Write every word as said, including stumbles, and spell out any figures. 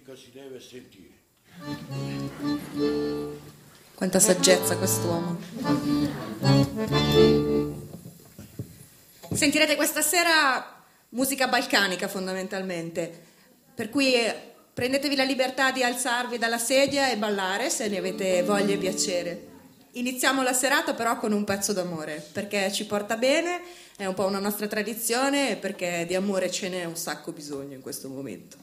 musica si deve sentire. Quanta saggezza quest'uomo. Sentirete questa sera musica balcanica fondamentalmente, per cui prendetevi la libertà di alzarvi dalla sedia e ballare se ne avete voglia e piacere. Iniziamo la serata però con un pezzo d'amore, perché ci porta bene, è un po' una nostra tradizione e perché di amore ce n'è un sacco bisogno in questo momento.